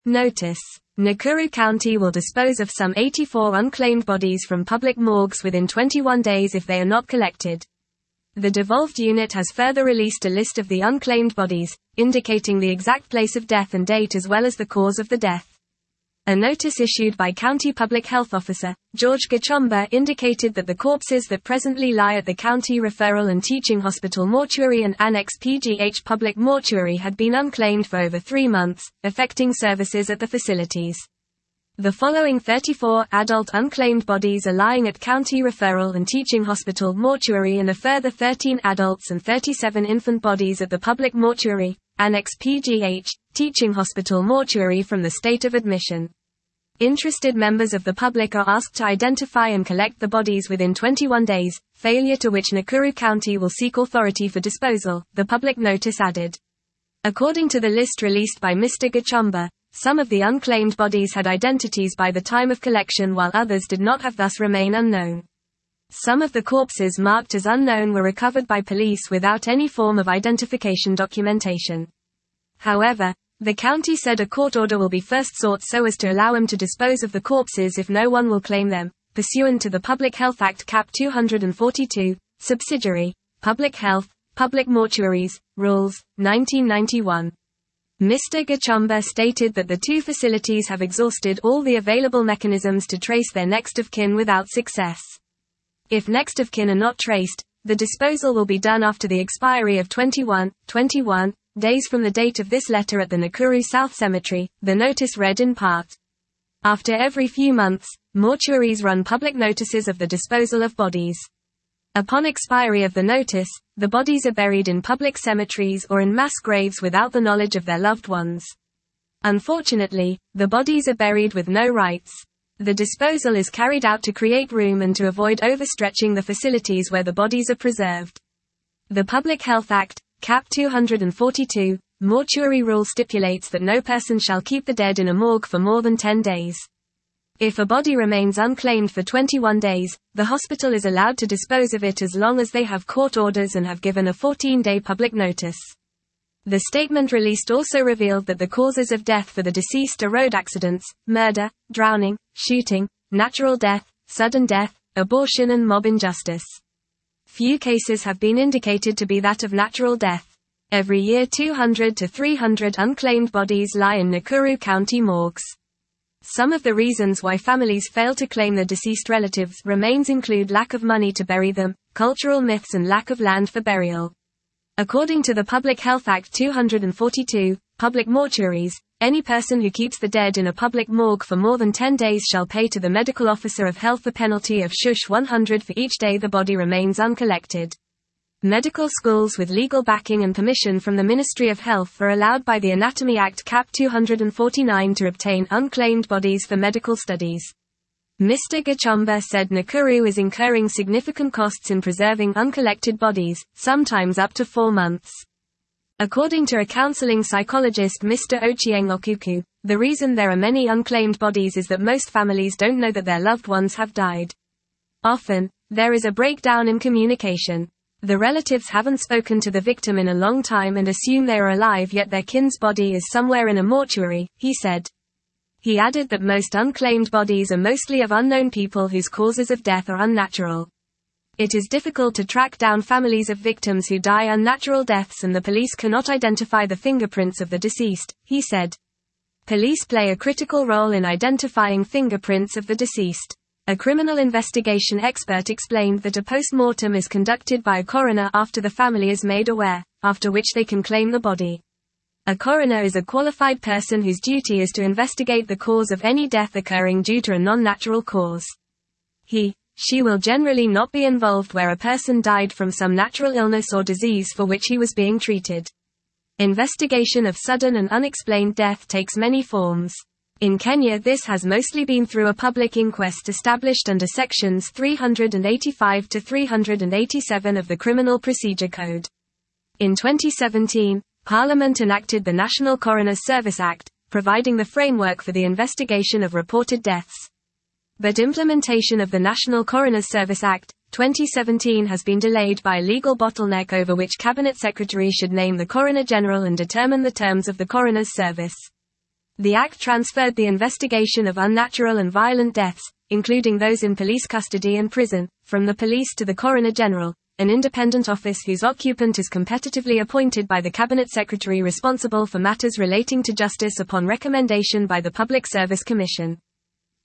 Notice: Nakuru County will dispose of some 84 unclaimed bodies from public morgues within 21 days if they are not collected. The devolved unit has further released a list of the unclaimed bodies, indicating the exact place of death and date as well as the cause of the death. A notice issued by County Public Health Officer, George Gachomba, indicated that the corpses that presently lie at the County Referral and Teaching Hospital Mortuary and Annex PGH Public Mortuary had been unclaimed for over 3 months, affecting services at the facilities. The following 34 adult unclaimed bodies are lying at County Referral and Teaching Hospital Mortuary and a further 13 adults and 37 infant bodies at the Public Mortuary, Annex PGH, Teaching Hospital Mortuary from the state of admission. Interested members of the public are asked to identify and collect the bodies within 21 days, failure to which Nakuru County will seek authority for disposal, the public notice added. According to the list released by Mr. Gachomba, some of the unclaimed bodies had identities by the time of collection while others did not, have thus remain unknown. Some of the corpses marked as unknown were recovered by police without any form of identification documentation. However, the county said a court order will be first sought so as to allow him to dispose of the corpses if no one will claim them, pursuant to the Public Health Act Cap 242, Subsidiary, Public Health, Public Mortuaries, Rules, 1991. Mr. Gachomba stated that the 2 facilities have exhausted all the available mechanisms to trace their next of kin without success. If next of kin are not traced, the disposal will be done after the expiry of 21 days from the date of this letter at the Nakuru South Cemetery, the notice read in part. After every few months, mortuaries run public notices of the disposal of bodies. Upon expiry of the notice, the bodies are buried in public cemeteries or in mass graves without the knowledge of their loved ones. Unfortunately, the bodies are buried with no rights. The disposal is carried out to create room and to avoid overstretching the facilities where the bodies are preserved. The Public Health Act, Cap 242, Mortuary Rule stipulates that no person shall keep the dead in a morgue for more than 10 days. If a body remains unclaimed for 21 days, the hospital is allowed to dispose of it as long as they have court orders and have given a 14-day public notice. The statement released also revealed that the causes of death for the deceased are road accidents, murder, drowning, shooting, natural death, sudden death, abortion and mob injustice. Few cases have been indicated to be that of natural death. Every year 200 to 300 unclaimed bodies lie in Nakuru County morgues. Some of the reasons why families fail to claim their deceased relatives' remains include lack of money to bury them, cultural myths and lack of land for burial. According to the Public Health Act 242, public mortuaries, any person who keeps the dead in a public morgue for more than 10 days shall pay to the medical officer of health the penalty of Sh 100 for each day the body remains uncollected. Medical schools with legal backing and permission from the Ministry of Health are allowed by the Anatomy Act Cap 249 to obtain unclaimed bodies for medical studies. Mr. Gachomba said Nakuru is incurring significant costs in preserving uncollected bodies, sometimes up to 4 months. According to a counseling psychologist Mr. Ochieng Okuku, the reason there are many unclaimed bodies is that most families don't know that their loved ones have died. Often, there is a breakdown in communication. The relatives haven't spoken to the victim in a long time and assume they are alive yet their kin's body is somewhere in a mortuary, he said. He added that most unclaimed bodies are mostly of unknown people whose causes of death are unnatural. It is difficult to track down families of victims who die unnatural deaths and the police cannot identify the fingerprints of the deceased, he said. Police play a critical role in identifying fingerprints of the deceased. A criminal investigation expert explained that a post-mortem is conducted by a coroner after the family is made aware, after which they can claim the body. A coroner is a qualified person whose duty is to investigate the cause of any death occurring due to a non-natural cause. She will generally not be involved where a person died from some natural illness or disease for which he was being treated. Investigation of sudden and unexplained death takes many forms. In Kenya this has mostly been through a public inquest established under sections 385 to 387 of the Criminal Procedure Code. In 2017, Parliament enacted the National Coroner's Service Act, providing the framework for the investigation of reported deaths. But implementation of the National Coroner's Service Act, 2017 has been delayed by a legal bottleneck over which Cabinet Secretary should name the Coroner General and determine the terms of the coroner's service. The Act transferred the investigation of unnatural and violent deaths, including those in police custody and prison, from the police to the Coroner General, an independent office whose occupant is competitively appointed by the Cabinet Secretary responsible for matters relating to justice upon recommendation by the Public Service Commission.